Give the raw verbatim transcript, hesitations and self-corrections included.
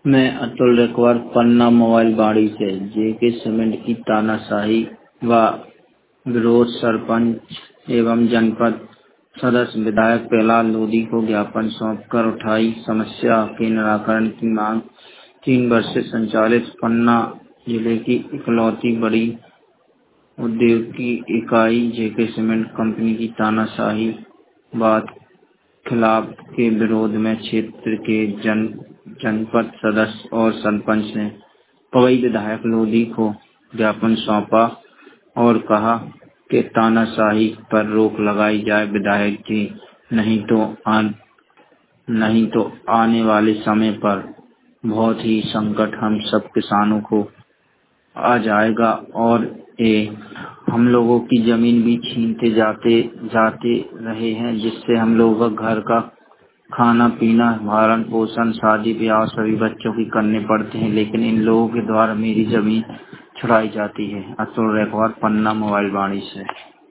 मैं अतुल रेकवार पन्ना मोबाइल बाड़ी से जेके सीमेंट की तानाशाही व विरोध सरपंच एवं जनपद सदस्य विधायक प्रहलाद लोधी को ज्ञापन सौंपकर उठाई समस्या के निराकरण की मांग। तीन वर्ष से संचालित पन्ना जिले की इकलौती बड़ी औद्योगिक इकाई जेके सीमेंट कंपनी की तानाशाही बात खिलाफ के विरोध में क्षेत्र के जन जनपद सदस्य और सरपंच ने पवई विधायक लोधी को ज्ञापन सौंपा और कहा कि तानाशाही पर रोक लगाई जाए। विधायक जी, नहीं तो आन, नहीं तो आने वाले समय पर बहुत ही संकट हम सब किसानों को आ जाएगा और ये हम लोगों की जमीन भी छीनते जाते जाते रहे हैं, जिससे हम लोगों का घर का खाना पीना भरण पोषण शादी ब्याह सभी बच्चों की करने पड़ते हैं, लेकिन इन लोगों के द्वारा मेरी जमीन छुड़ाई जाती है। अतुल रेकवार पन्ना मोबाइल बाड़ी से।